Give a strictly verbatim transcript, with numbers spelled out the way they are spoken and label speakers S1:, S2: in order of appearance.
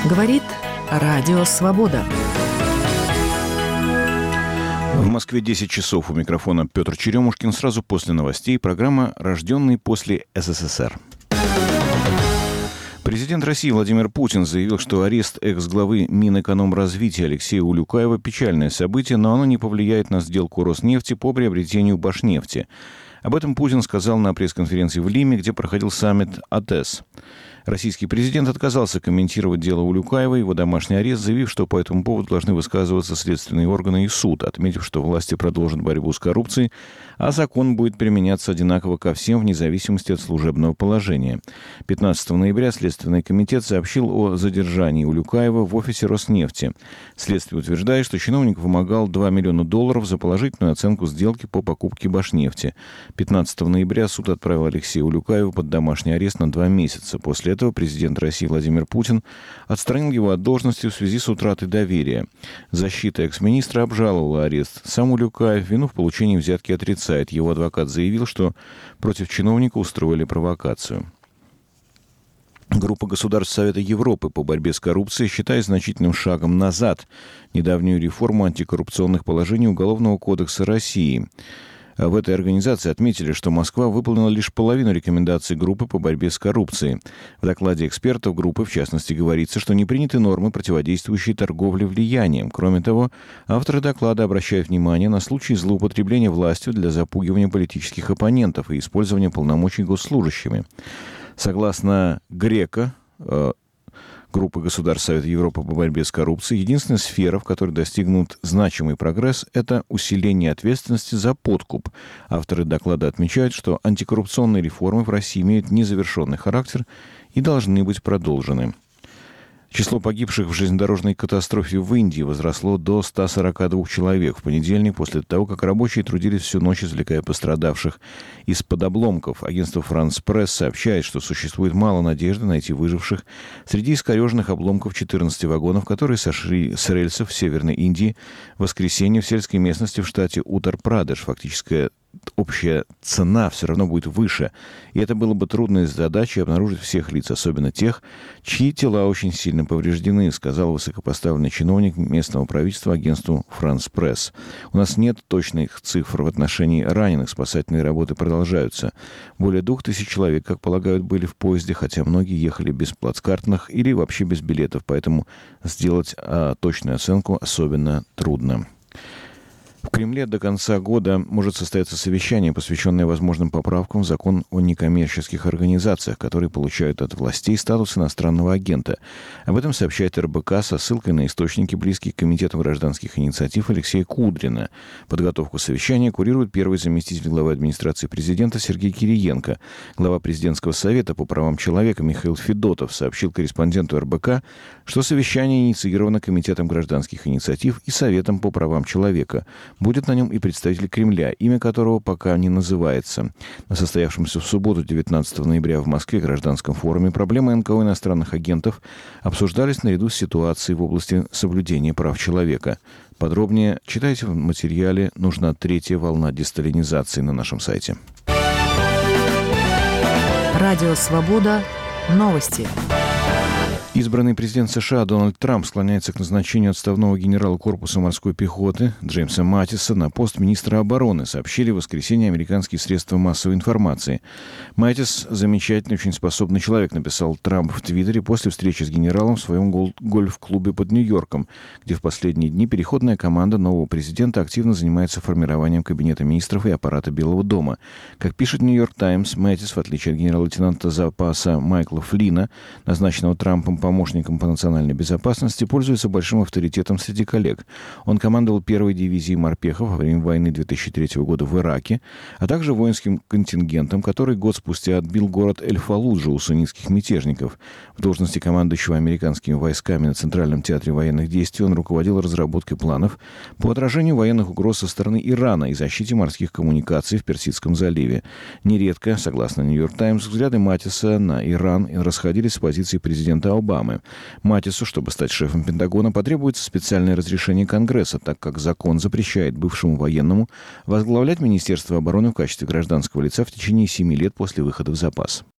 S1: Говорит Радио Свобода.
S2: В Москве десять часов. У микрофона Петр Черемушкин. Сразу после новостей программа «Рожденный после СССР». Президент России Владимир Путин заявил, что арест экс-главы Минэкономразвития Алексея Улюкаева – печальное событие, но оно не повлияет на сделку Роснефти по приобретению Башнефти. Об этом Путин сказал на пресс-конференции в Лиме, где проходил саммит АТЭС. Российский президент отказался комментировать дело Улюкаева и его домашний арест, заявив, что по этому поводу должны высказываться следственные органы и суд, отметив, что власти продолжат борьбу с коррупцией, а закон будет применяться одинаково ко всем вне зависимости от служебного положения. пятнадцатого ноября Следственный комитет сообщил о задержании Улюкаева в офисе Роснефти. Следствие утверждает, что чиновник вымогал два миллиона долларов за положительную оценку сделки по покупке Башнефти. пятнадцатого ноября суд отправил Алексея Улюкаева под домашний арест на два месяца. После этого президент России Владимир Путин отстранил его от должности в связи с утратой доверия. Защита экс-министра обжаловала арест. Сам Улюкаев вину в получении взятки отрицает. Его адвокат заявил, что против чиновника устроили провокацию. Группа государств Совета Европы по борьбе с коррупцией считает значительным шагом назад недавнюю реформу антикоррупционных положений Уголовного кодекса России. В этой организации отметили, что Москва выполнила лишь половину рекомендаций группы по борьбе с коррупцией. В докладе экспертов группы, в частности, говорится, что не приняты нормы, противодействующие торговле влиянием. Кроме того, авторы доклада обращают внимание на случаи злоупотребления властью для запугивания политических оппонентов и использования полномочий госслужащими. Согласно Греко, группы государств Совета Европы по борьбе с коррупцией, единственная сфера, в которой достигнут значимый прогресс, это усиление ответственности за подкуп. Авторы доклада отмечают, что антикоррупционные реформы в России имеют незавершенный характер и должны быть продолжены. Число погибших в железнодорожной катастрофе в Индии возросло до ста сорока двух человек в понедельник, после того, как рабочие трудились всю ночь, извлекая пострадавших из-под обломков. Агентство «Франс Пресс» сообщает, что существует мало надежды найти выживших среди искореженных обломков четырнадцати вагонов, которые сошли с рельсов в Северной Индии в воскресенье в сельской местности в штате Утар-Прадеш. Фактическая общая цена все равно будет выше. И это было бы трудной задачей обнаружить всех лиц, особенно тех, чьи тела очень сильно повреждены, сказал высокопоставленный чиновник местного правительства агентству «Франс Пресс». У нас нет точных цифр в отношении раненых. Спасательные работы продолжаются. Более двух тысяч человек, как полагают, были в поезде, хотя многие ехали без плацкартных или вообще без билетов, поэтому сделать а, точную оценку особенно трудно. В Кремле до конца года может состояться совещание, посвященное возможным поправкам в закон о некоммерческих организациях, которые получают от властей статус иностранного агента. Об этом сообщает эр бэ ка со ссылкой на источники, близкие к Комитету гражданских инициатив Алексея Кудрина. Подготовку совещания курирует первый заместитель главы администрации президента Сергей Кириенко. Глава президентского совета по правам человека Михаил Федотов сообщил корреспонденту эр бэ ка, что совещание инициировано Комитетом гражданских инициатив и Советом по правам человека. Будет на нем и представитель Кремля, имя которого пока не называется. На состоявшемся в субботу, девятнадцатого ноября в Москве гражданском форуме проблемы эн ка о иностранных агентов обсуждались наряду с ситуацией в области соблюдения прав человека. Подробнее читайте в материале «Нужна третья волна десталинизации» на нашем сайте.
S1: Радио «Свобода». Новости.
S2: Избранный президент США Дональд Трамп склоняется к назначению отставного генерала корпуса морской пехоты Джеймса Маттиса на пост министра обороны, сообщили в воскресенье американские средства массовой информации. Маттис – замечательный, очень способный человек, написал Трамп в Твиттере после встречи с генералом в своем гол- гольф-клубе под Нью-Йорком, где в последние дни переходная команда нового президента активно занимается формированием кабинета министров и аппарата Белого дома. Как пишет Нью-Йорк Таймс, Маттис, в отличие от генерал-лейтенанта запаса Майкла Флина, назначенного Трампом помощником по национальной безопасности, пользуется большим авторитетом среди коллег. Он командовал первой дивизией морпехов во время войны две тысячи третьего года в Ираке, а также воинским контингентом, который год спустя отбил город Эль-Фаллуджа у суннитских мятежников. В должности командующего американскими войсками на Центральном театре военных действий он руководил разработкой планов по отражению военных угроз со стороны Ирана и защите морских коммуникаций в Персидском заливе. Нередко, согласно Нью-Йорк Таймс, взгляды Маттиса на Иран расходились с позиции президента Обамы. Маттису, чтобы стать шефом Пентагона, потребуется специальное разрешение Конгресса, так как закон запрещает бывшему военному возглавлять Министерство обороны в качестве гражданского лица в течение семи лет после выхода в запас.